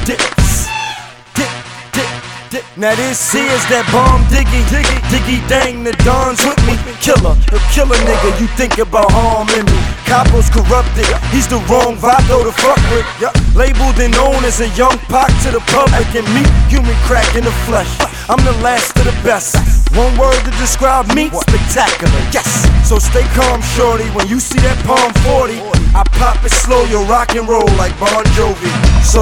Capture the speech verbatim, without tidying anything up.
dip, dip, dip, dip. Now this here's that bomb diggy, diggy, diggy dang, the Don's with me. Killer, a killer nigga, you think about harming me. Capo's corrupted, he's the wrong Vago to fuck with. Yeah. Labeled and known as a young Pac to the public, and me, human crack in the flesh. I'm the last of the best. One word to describe me, spectacular, yes. So stay calm, shorty, when you see that Palm forty, I pop it slow, you rock and roll like Bon Jovi. So